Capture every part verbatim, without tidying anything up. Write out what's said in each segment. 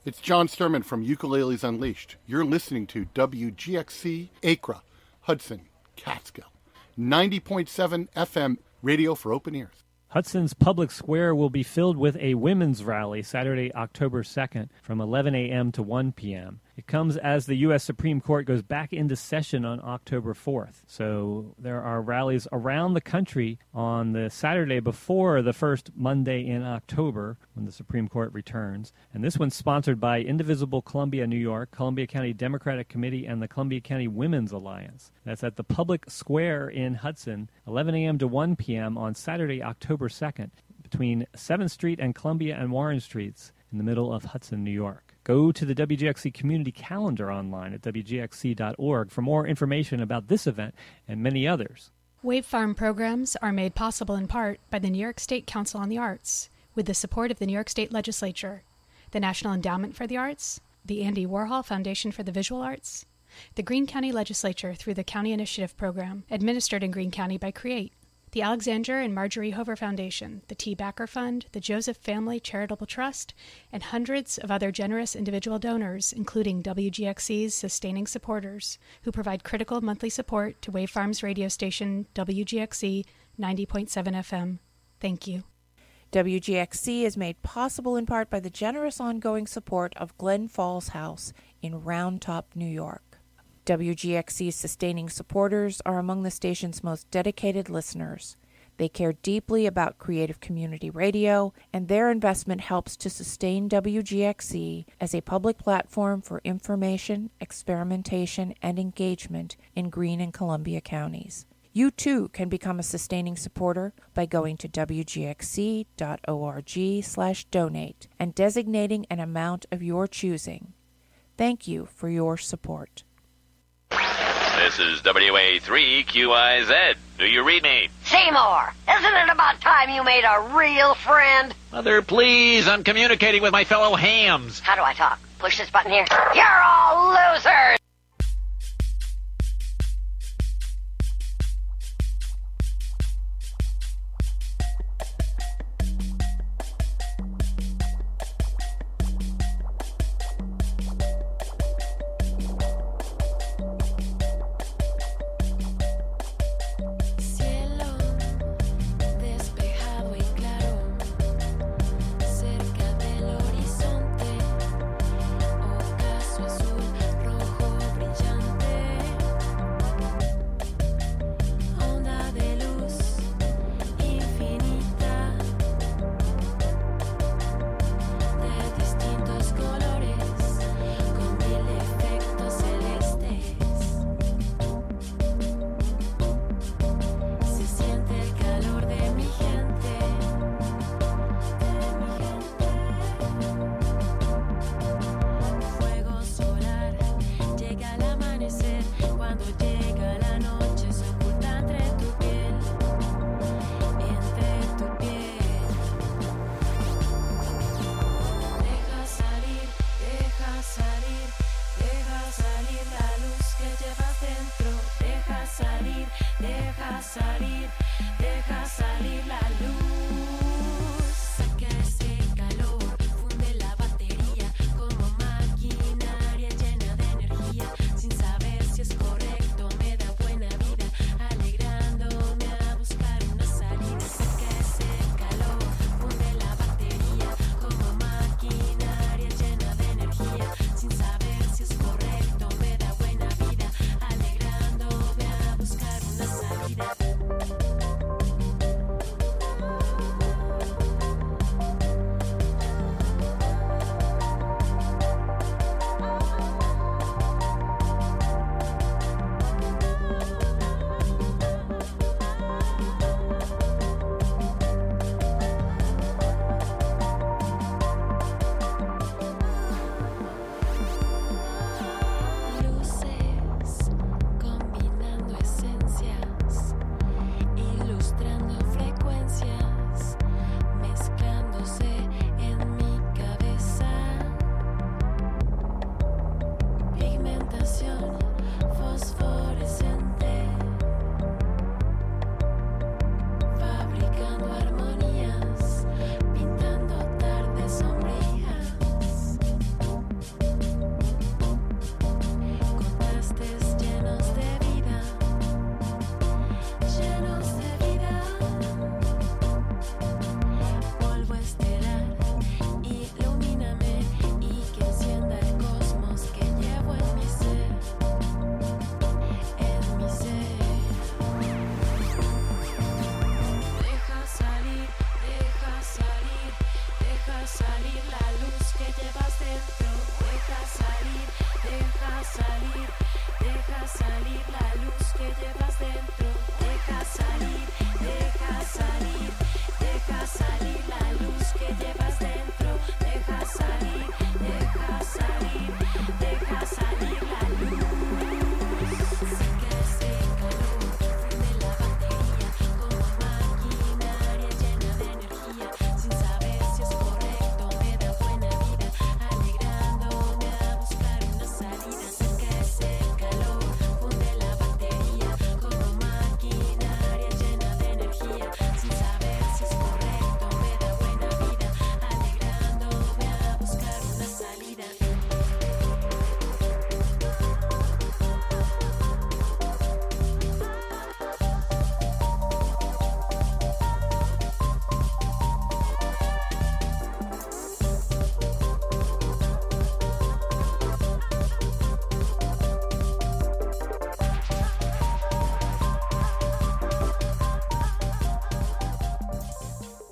It's John Sturman from Ukuleles Unleashed. You're listening to W G X C Acra, Hudson, Catskill, ninety point seven F M radio for open ears. Hudson's Public Square will be filled with a women's rally Saturday, October second from eleven a.m. to one p.m. It comes as the U S Supreme Court goes back into session on October fourth. So there are rallies around the country on the Saturday before the first Monday in October when the Supreme Court returns. And this one's sponsored by Indivisible Columbia, New York, Columbia County Democratic Committee, and the Columbia County Women's Alliance. That's at the Public Square in Hudson, eleven a.m. to one p.m. on Saturday, October second, between seventh Street and Columbia and Warren Streets in the middle of Hudson, New York. Go to the W G X C community calendar online at W G X C dot org for more information about this event and many others. Wave Farm programs are made possible in part by the New York State Council on the Arts, with the support of the New York State Legislature, the National Endowment for the Arts, the Andy Warhol Foundation for the Visual Arts, the Greene County Legislature through the County Initiative Program, administered in Greene County by CREATE, the Alexander and Marjorie Hover Foundation, the T. Backer Fund, the Joseph Family Charitable Trust, and hundreds of other generous individual donors, including W G X C's sustaining supporters, who provide critical monthly support to Wave Farm's radio station, W G X C ninety point seven F M. Thank you. W G X C is made possible in part by the generous ongoing support of Glen Falls House in Round Top, New York. W G X C's sustaining supporters are among the station's most dedicated listeners. They care deeply about creative community radio, and their investment helps to sustain W G X C as a public platform for information, experimentation, and engagement in Greene and Columbia counties. You too can become a sustaining supporter by going to W G X C dot org slash donate and designating an amount of your choosing. Thank you for your support. This is W A three Q I Z. Do you read me? Seymour, isn't it about time you made a real friend? Mother, please. I'm communicating with my fellow hams. How do I talk? Push this button here. You're all losers!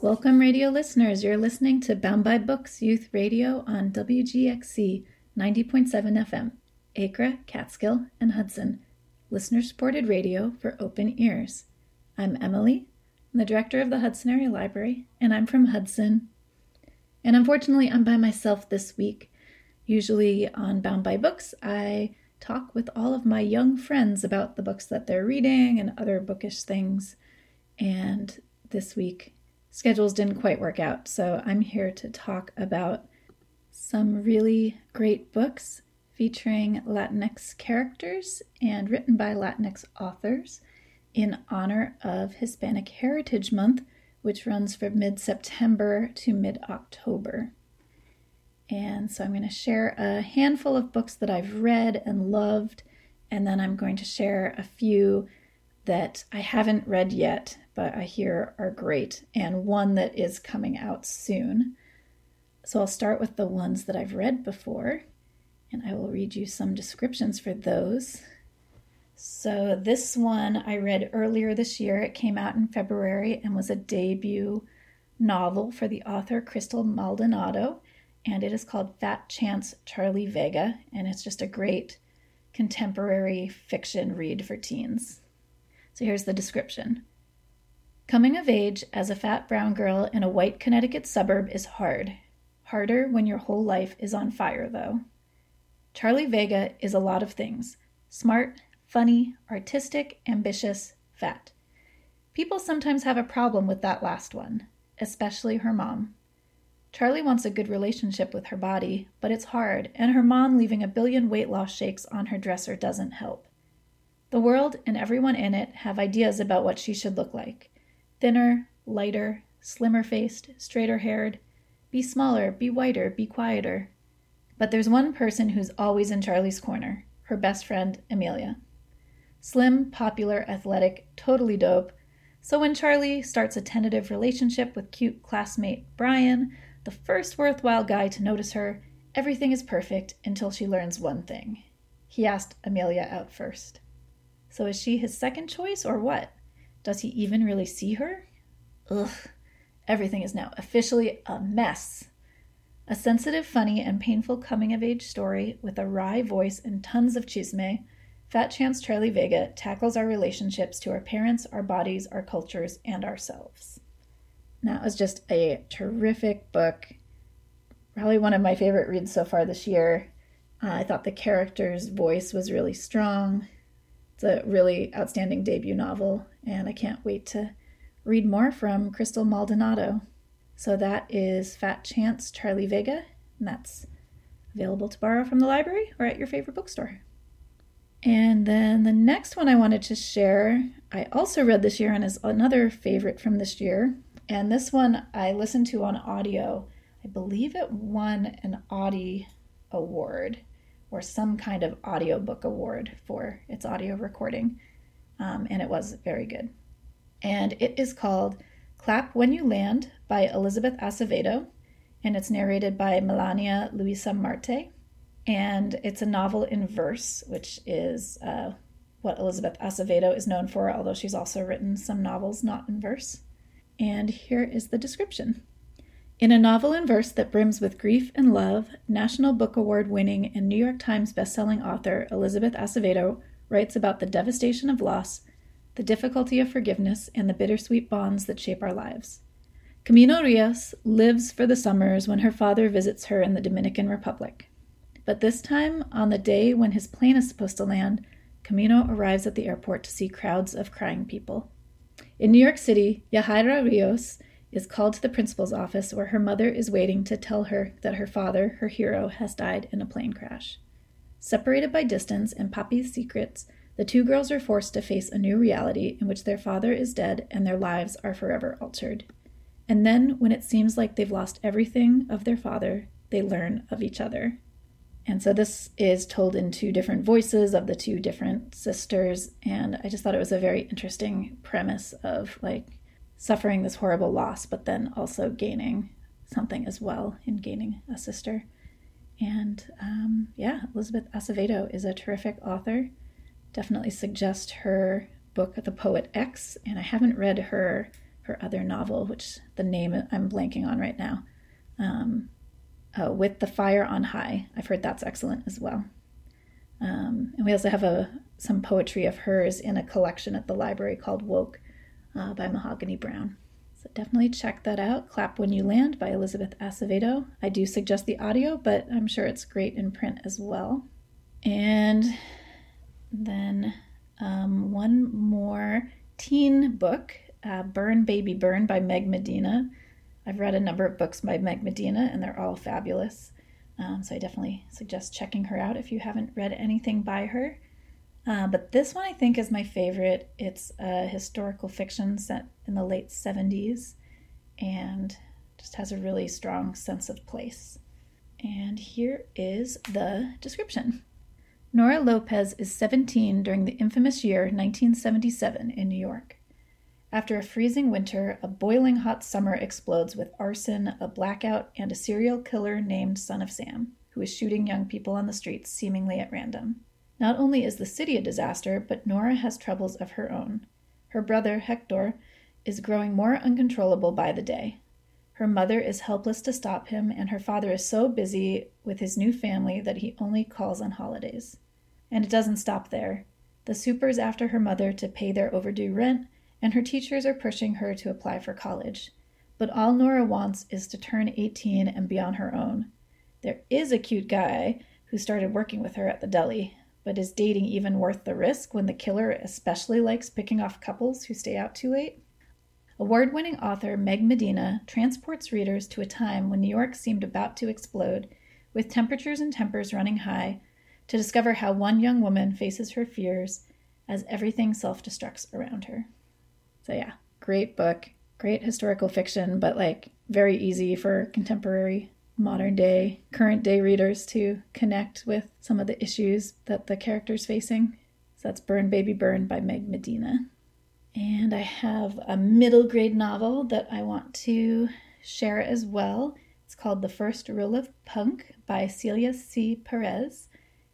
Welcome, radio listeners. You're listening to Bound by Books Youth Radio on W G X C ninety point seven F M, Acra, Catskill, and Hudson. Listener-supported radio for open ears. I'm Emily, I'm the director of the Hudson Area Library, and I'm from Hudson. And unfortunately, I'm by myself this week. Usually on Bound by Books, I talk with all of my young friends about the books that they're reading and other bookish things. And this week, schedules didn't quite work out, so I'm here to talk about some really great books featuring Latinx characters and written by Latinx authors in honor of Hispanic Heritage Month, which runs from mid-September to mid-October. And so I'm going to share a handful of books that I've read and loved, and then I'm going to share a few that I haven't read yet, but I hear are great, and one that is coming out soon. So I'll start with the ones that I've read before, and I will read you some descriptions for those. So this one I read earlier this year. It came out in February and was a debut novel for the author Crystal Maldonado, and it is called Fat Chance Charlie Vega, and it's just a great contemporary fiction read for teens. So here's the description. Coming of age as a fat brown girl in a white Connecticut suburb is hard. Harder when your whole life is on fire, though. Charlie Vega is a lot of things. Smart, funny, artistic, ambitious, fat. People sometimes have a problem with that last one, especially her mom. Charlie wants a good relationship with her body, but it's hard, and her mom leaving a billion weight loss shakes on her dresser doesn't help. The world and everyone in it have ideas about what she should look like. Thinner, lighter, slimmer-faced, straighter-haired. Be smaller, be whiter, be quieter. But there's one person who's always in Charlie's corner, her best friend, Amelia. Slim, popular, athletic, totally dope. So when Charlie starts a tentative relationship with cute classmate Brian, the first worthwhile guy to notice her, everything is perfect until she learns one thing. He asked Amelia out first. So is she his second choice or what? Does he even really see her? Ugh, everything is now officially a mess. A sensitive, funny, and painful coming-of-age story with a wry voice and tons of chisme, Fat Chance Charlie Vega tackles our relationships to our parents, our bodies, our cultures, and ourselves. That was just a terrific book. Probably one of my favorite reads so far this year. Uh, I thought the character's voice was really strong. It's a really outstanding debut novel, and I can't wait to read more from Crystal Maldonado. So that is Fat Chance Charlie Vega, and that's available to borrow from the library or at your favorite bookstore. And then the next one I wanted to share, I also read this year and is another favorite from this year. And this one I listened to on audio. I believe it won an Audie Award or some kind of audiobook award for its audio recording. Um, and it was very good. And it is called Clap When You Land by Elizabeth Acevedo, and it's narrated by Melania Luisa Marte. And it's a novel in verse, which is uh, what Elizabeth Acevedo is known for, although she's also written some novels not in verse. And here is the description. In a novel in verse that brims with grief and love, National Book Award winning and New York Times bestselling author Elizabeth Acevedo writes about the devastation of loss, the difficulty of forgiveness, and the bittersweet bonds that shape our lives. Camino Rios lives for the summers when her father visits her in the Dominican Republic. But this time, on the day when his plane is supposed to land, Camino arrives at the airport to see crowds of crying people. In New York City, Yahaira Rios is called to the principal's office where her mother is waiting to tell her that her father, her hero, has died in a plane crash. Separated by distance and Papi's secrets, the two girls are forced to face a new reality in which their father is dead and their lives are forever altered. And then, when it seems like they've lost everything of their father, they learn of each other. And so this is told in two different voices of the two different sisters, and I just thought it was a very interesting premise of, like, suffering this horrible loss, but then also gaining something as well in gaining a sister. And um, yeah, Elizabeth Acevedo is a terrific author. Definitely suggest her book, The Poet X, and I haven't read her her other novel, which the name I'm blanking on right now. Um, oh, With the Fire on High. I've heard that's excellent as well. Um, and we also have a some poetry of hers in a collection at the library called Woke uh, by Mahogany Brown. So definitely check that out. Clap When You Land by Elizabeth Acevedo. I do suggest the audio, but I'm sure it's great in print as well. And then um, one more teen book, uh, Burn Baby Burn by Meg Medina. I've read a number of books by Meg Medina, and they're all fabulous. Um, so I definitely suggest checking her out if you haven't read anything by her. Uh, but this one I think is my favorite. It's a historical fiction set in the late seventies and just has a really strong sense of place. And here is the description. Nora Lopez is seventeen during the infamous year nineteen seventy-seven in New York. After a freezing winter, a boiling hot summer explodes with arson, a blackout, and a serial killer named Son of Sam, who is shooting young people on the streets seemingly at random. Not only is the city a disaster, but Nora has troubles of her own. Her brother, Hector, is growing more uncontrollable by the day. Her mother is helpless to stop him, and her father is so busy with his new family that he only calls on holidays. And it doesn't stop there. The super's after her mother to pay their overdue rent, and her teachers are pushing her to apply for college. But all Nora wants is to turn eighteen and be on her own. There is a cute guy who started working with her at the deli, but is dating even worth the risk when the killer especially likes picking off couples who stay out too late? Award-winning author Meg Medina transports readers to a time when New York seemed about to explode, with temperatures and tempers running high, to discover how one young woman faces her fears as everything self-destructs around her. So yeah, great book, great historical fiction, but like very easy for contemporary, modern day, current day readers to connect with some of the issues that the character's facing. So that's Burn Baby Burn by Meg Medina. And I have a middle grade novel that I want to share as well. It's called The First Rule of Punk by Celia C. Perez.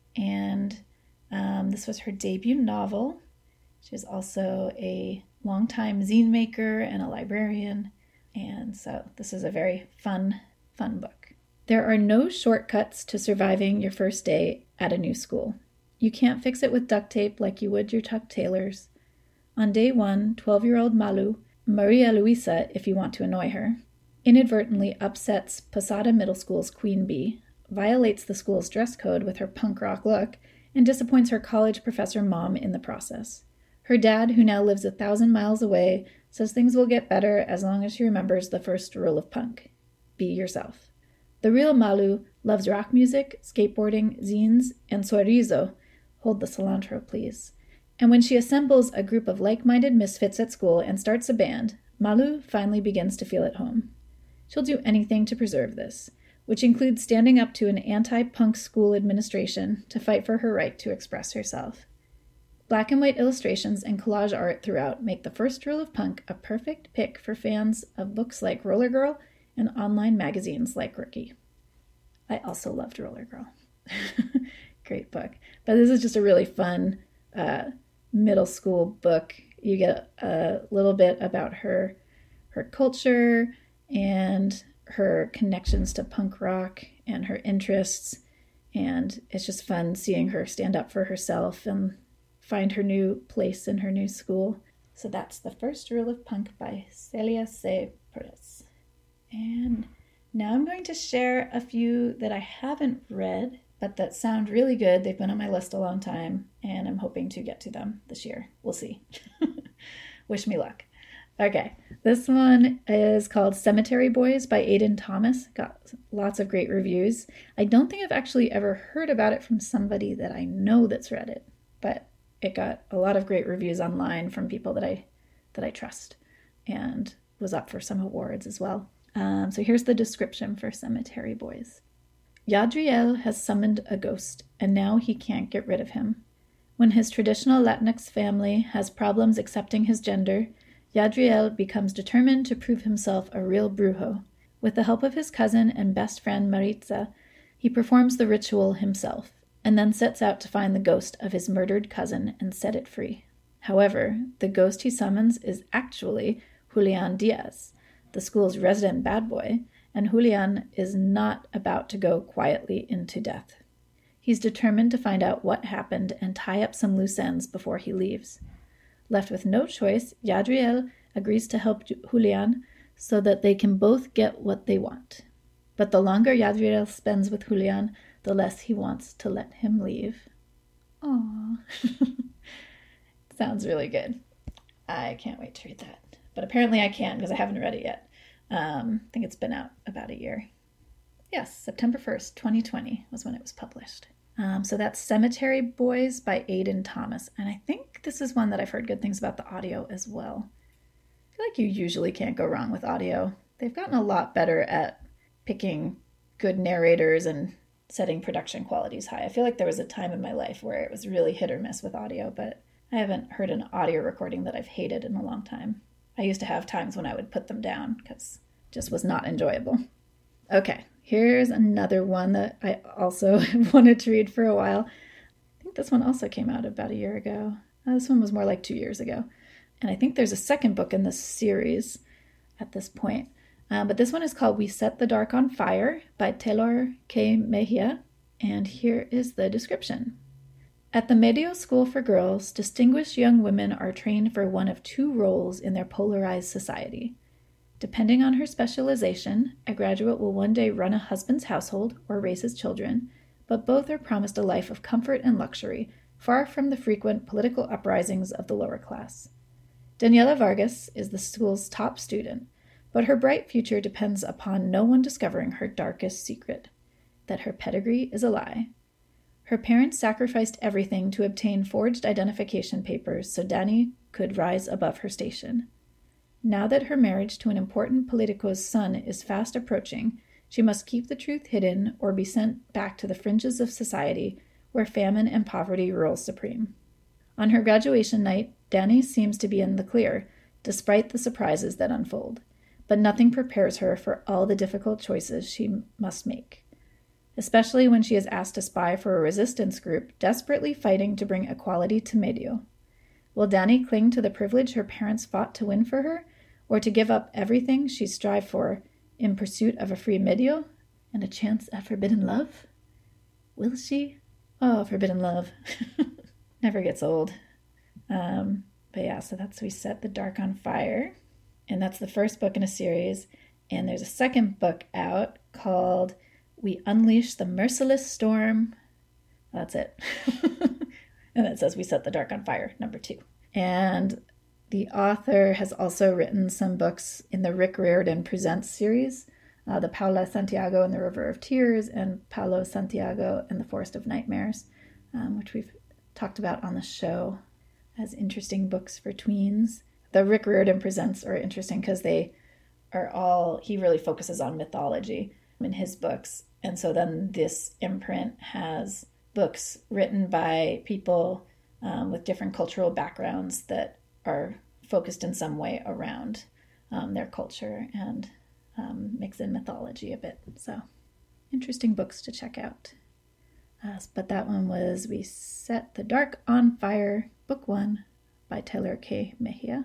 And um, this was her debut novel. She was also a longtime zine maker and a librarian. And so this is a very fun, fun book. There are no shortcuts to surviving your first day at a new school. You can't fix it with duct tape like you would your Tuck Taylors. On day one, twelve-year-old Malu, Maria Luisa if you want to annoy her, inadvertently upsets Posada Middle School's queen bee, violates the school's dress code with her punk rock look, and disappoints her college professor mom in the process. Her dad, who now lives a thousand miles away, says things will get better as long as she remembers the first rule of punk. Be yourself. The real Malu loves rock music, skateboarding, zines, and chorizo. Hold the cilantro, please. And when she assembles a group of like-minded misfits at school and starts a band, Malu finally begins to feel at home. She'll do anything to preserve this, which includes standing up to an anti-punk school administration to fight for her right to express herself. Black and white illustrations and collage art throughout make The First Rule of Punk a perfect pick for fans of books like Roller Girl and online magazines like Rookie. I also loved Roller Girl. Great book. But this is just a really fun uh, middle school book. You get a little bit about her, her culture and her connections to punk rock and her interests. And it's just fun seeing her stand up for herself and find her new place in her new school. So that's The First Rule of Punk by Celia C. Perez. And now I'm going to share a few that I haven't read, but that sound really good. They've been on my list a long time, and I'm hoping to get to them this year. We'll see. Wish me luck. Okay, this one is called Cemetery Boys by Aidan Thomas. Got lots of great reviews. I don't think I've actually ever heard about it from somebody that I know that's read it, but it got a lot of great reviews online from people that I that I trust, and was up for some awards as well. Um, so here's the description for Cemetery Boys. Yadriel has summoned a ghost, and now he can't get rid of him. When his traditional Latinx family has problems accepting his gender, Yadriel becomes determined to prove himself a real brujo. With the help of his cousin and best friend Maritza, he performs the ritual himself, and then sets out to find the ghost of his murdered cousin and set it free. However, the ghost he summons is actually Julian Diaz, the school's resident bad boy, and Julian is not about to go quietly into death. He's determined to find out what happened and tie up some loose ends before he leaves. Left with no choice, Yadriel agrees to help Julian so that they can both get what they want. But the longer Yadriel spends with Julian, the less he wants to let him leave. Aww. Sounds really good. I can't wait to read that. But apparently I can because I haven't read it yet. Um, I think it's been out about a year. Yes, September first, twenty twenty was when it was published. Um, so that's Cemetery Boys by Aidan Thomas. And I think this is one that I've heard good things about the audio as well. I feel like you usually can't go wrong with audio. They've gotten a lot better at picking good narrators and setting production qualities high. I feel like there was a time in my life where it was really hit or miss with audio, but I haven't heard an audio recording that I've hated in a long time. I used to have times when I would put them down because it just was not enjoyable. Okay, here's another one that I also wanted to read for a while. I think this one also came out about a year ago. Uh, this one was more like two years ago. And I think there's a second book in this series at this point. Uh, but this one is called We Set the Dark on Fire by Taylor K. Mejia. And here is the description. At the Medio School for Girls, distinguished young women are trained for one of two roles in their polarized society. Depending on her specialization, a graduate will one day run a husband's household or raise his children, but both are promised a life of comfort and luxury, far from the frequent political uprisings of the lower class. Daniela Vargas is the school's top student, but her bright future depends upon no one discovering her darkest secret, that her pedigree is a lie. Her parents sacrificed everything to obtain forged identification papers so Dani could rise above her station. Now that her marriage to an important Politico's son is fast approaching, she must keep the truth hidden or be sent back to the fringes of society where famine and poverty rule supreme. On her graduation night, Dani seems to be in the clear, despite the surprises that unfold, but nothing prepares her for all the difficult choices she must make, especially when she is asked to spy for a resistance group desperately fighting to bring equality to Medio. Will Dani cling to the privilege her parents fought to win for her, or to give up everything she strived for in pursuit of a free Medio and a chance at forbidden love? Will she? Oh, forbidden love. Never gets old. Um, but yeah, so that's We Set the Dark on Fire. And that's the first book in a series. And there's a second book out called We Unleash the Merciless Storm. That's it. And it says We Set the Dark on Fire, number two. And the author has also written some books in the Rick Riordan Presents series, uh, the Paula Santiago and the River of Tears, and Paulo Santiago and the Forest of Nightmares, um, which we've talked about on the show as interesting books for tweens. The Rick Riordan Presents are interesting because they are all, he really focuses on mythology in his books. And so then this imprint has books written by people um, with different cultural backgrounds that are focused in some way around um, their culture and um, mix in mythology a bit. So interesting books to check out. Uh, but that one was We Set the Dark on Fire, Book One by Taylor K. Mejia.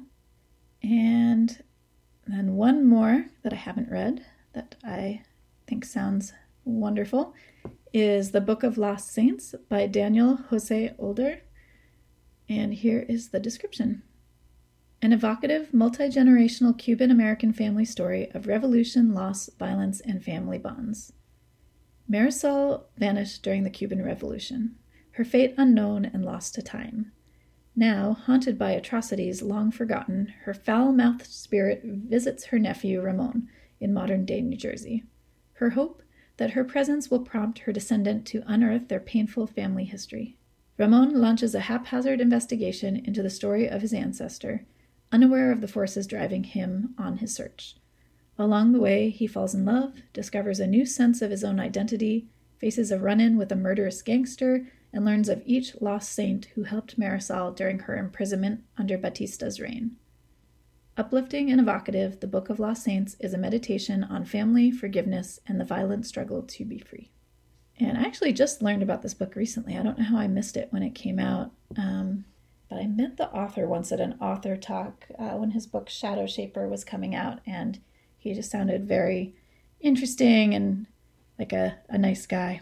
And then one more that I haven't read that I think sounds wonderful is The Book of Lost Saints by Daniel Jose Older. And here is the description. An evocative, multi-generational Cuban-American family story of revolution, loss, violence, and family bonds. Marisol vanished during the Cuban Revolution, her fate unknown and lost to time. Now, haunted by atrocities long forgotten, her foul-mouthed spirit visits her nephew Ramon in modern-day New Jersey. Her hope? That her presence will prompt her descendant to unearth their painful family history. Ramon launches a haphazard investigation into the story of his ancestor, unaware of the forces driving him on his search. Along the way, he falls in love, discovers a new sense of his own identity, faces a run-in with a murderous gangster, and learns of each lost saint who helped Marisol during her imprisonment under Batista's reign. Uplifting and evocative, The Book of Lost Saints is a meditation on family, forgiveness, and the violent struggle to be free. And I actually just learned about this book recently. I don't know how I missed it when it came out. Um, but I met the author once at an author talk uh, when his book Shadow Shaper was coming out, and he just sounded very interesting and like a, a nice guy.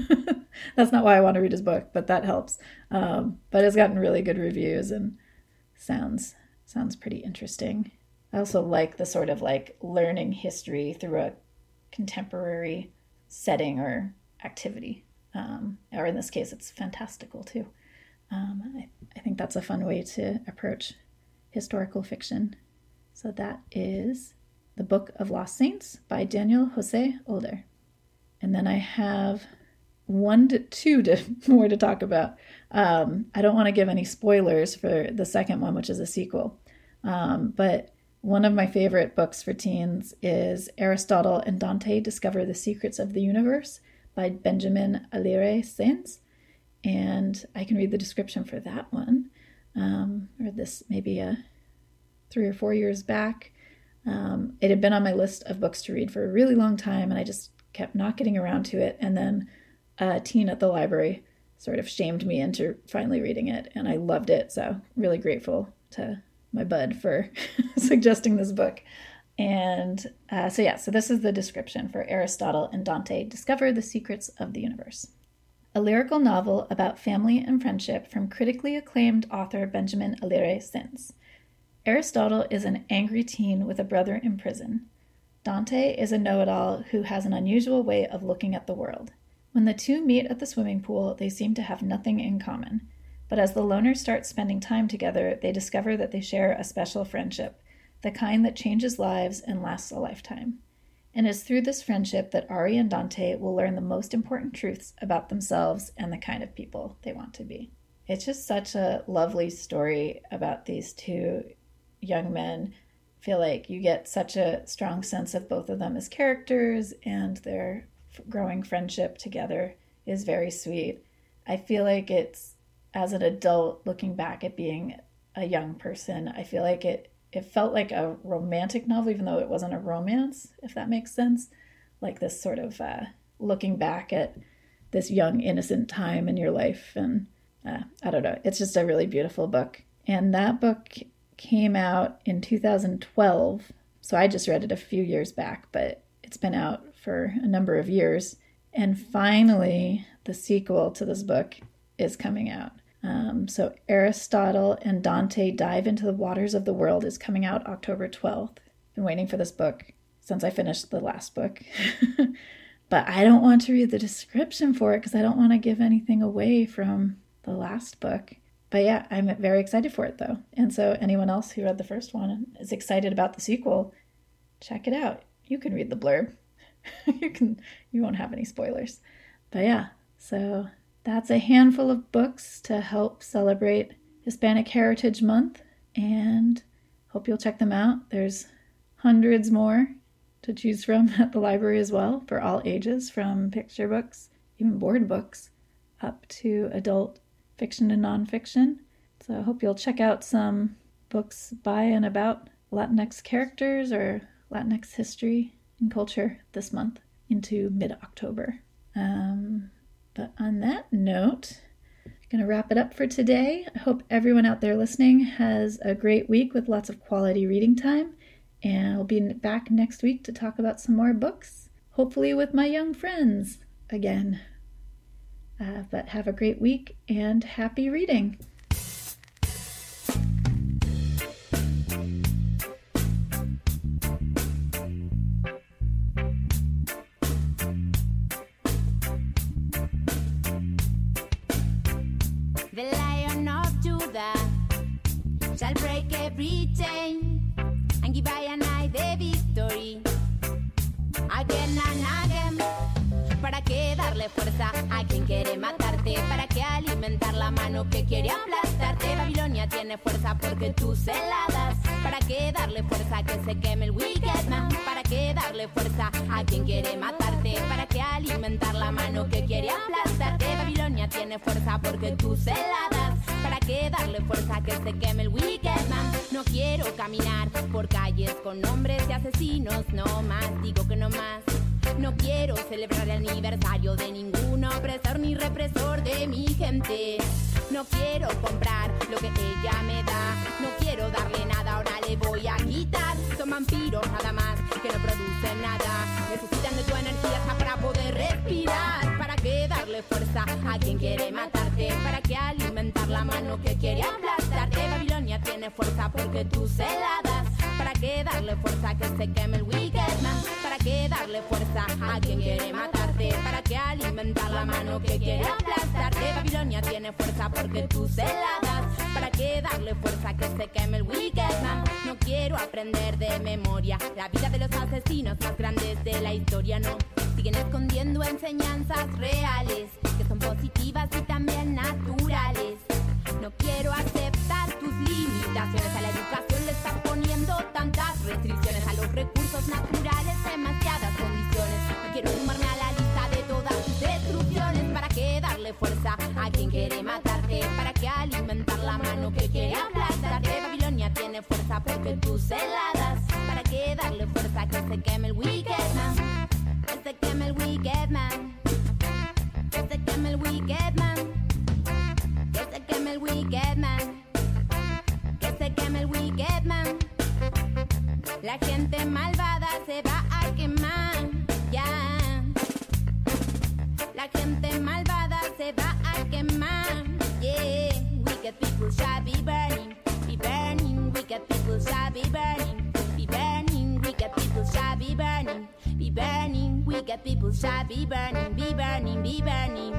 That's not why I want to read his book, but that helps. Um, but it's gotten really good reviews and sounds sounds pretty interesting. I also like the sort of like learning history through a contemporary setting or activity. Um, or in this case, it's fantastical too. Um, I, I think that's a fun way to approach historical fiction. So that is The Book of Lost Saints by Daniel Jose Older. And then I have one to two to, more to talk about. Um, I don't want to give any spoilers for the second one, which is a sequel. Um, but one of my favorite books for teens is Aristotle and Dante Discover the Secrets of the Universe by Benjamin Alire Sainz. And I can read the description for that one. Um, or this maybe a three or four years back. Um, it had been on my list of books to read for a really long time, and I just kept not getting around to it. And then a teen at the library sort of shamed me into finally reading it, and I loved it. So really grateful to my bud for suggesting this book. And uh, so yeah, so this is the description for Aristotle and Dante Discover the Secrets of the Universe. A lyrical novel about family and friendship from critically acclaimed author Benjamin Alire Sainz. Aristotle is an angry teen with a brother in prison. Dante is a know-it-all who has an unusual way of looking at the world. When the two meet at the swimming pool, they seem to have nothing in common. But as the loners start spending time together, they discover that they share a special friendship, the kind that changes lives and lasts a lifetime. And it's through this friendship that Ari and Dante will learn the most important truths about themselves and the kind of people they want to be. It's just such a lovely story about these two young men. I feel like you get such a strong sense of both of them as characters, and their growing friendship together is very sweet. I feel like it's, as an adult looking back at being a young person, I feel like it It felt like a romantic novel, even though it wasn't a romance, if that makes sense. Like this sort of uh, looking back at this young, innocent time in your life. And uh, I don't know, it's just a really beautiful book. And that book came out in two thousand twelve. So I just read it a few years back, but it's been out for a number of years. And finally, the sequel to this book is coming out. Um, so Aristotle and Dante Dive into the Waters of the World is coming out October twelfth. Been waiting for this book since I finished the last book. But I don't want to read the description for it because I don't want to give anything away from the last book. But yeah, I'm very excited for it though. And so anyone else who read the first one and is excited about the sequel, check it out. You can read the blurb. you can, you won't have any spoilers. But yeah, so that's a handful of books to help celebrate Hispanic Heritage Month, and hope you'll check them out. There's hundreds more to choose from at the library as well, for all ages, from picture books, even board books, up to adult fiction and nonfiction. So I hope you'll check out some books by and about Latinx characters or Latinx history and culture this month into mid-October. Um... But on that note, I'm going to wrap it up for today. I hope everyone out there listening has a great week with lots of quality reading time. And I'll be back next week to talk about some more books, hopefully with my young friends again. Uh, but have a great week and happy reading. The Lion of Judah shall break every chain and give I and I the victory. Again and again. ¿Para qué darle fuerza a quien quiere matarte? ¿Para qué alimentar la mano que quiere aplastarte? Babilonia tiene fuerza porque tú se la das. ¿Para qué darle fuerza a que se queme el wicked man? ¿Para qué darle fuerza a quien quiere matarte? ¿Para qué alimentar la mano que quiere aplastarte? Babilonia tiene fuerza porque tú se la das. ¿Para qué darle fuerza a que se queme el wicked man? No quiero caminar por calles con hombres y asesinos, no más, digo que no más. No quiero celebrar el aniversario de ningún opresor ni represor de mi gente. No quiero comprar lo que ella me da. No quiero darle nada, ahora le voy a quitar. Son vampiros nada más, que no producen nada. Necesitan de tu energía hasta para poder respirar. ¿Para qué darle fuerza a quien quiere matarte? ¿Para qué alimentar la mano que quiere aplastarte? Babilonia tiene fuerza porque tú se la das. ¿Para qué darle fuerza que se queme el wicked man? ¿Para qué darle fuerza a quien quiere matarte? ¿Para qué alimentar la mano que quiere aplastarte? Babilonia tiene fuerza porque tú se la das. ¿Para qué darle fuerza que se queme el wicked man? No quiero aprender de memoria la vida de los asesinos más grandes de la historia, no. Siguen escondiendo enseñanzas reales que son positivas y también naturales. No quiero aceptar tus limitaciones. A la educación le estás poniendo tantas restricciones. A los recursos naturales demasiadas condiciones. No quiero sumarme a la lista de todas tus destrucciones. ¿Para qué darle fuerza a quien quiere matarte? ¿Para qué alimentar la mano que quiere aplastarte? Babilonia tiene fuerza porque tú se la das. ¿Para qué darle fuerza que se queme el wicked man? Que se queme el wicked man. Que se queme el wicked man. Que se queme el wicked man. Que se queme el wicked man. La gente malvada se va a quemar, ya. Yeah. La gente malvada se va a quemar, yeah. Wicked people shall be burning, be burning. Wicked people shall be burning, be burning. Wicked people shall be burning, be burning. Wicked people shall be burning, be burning, be burning.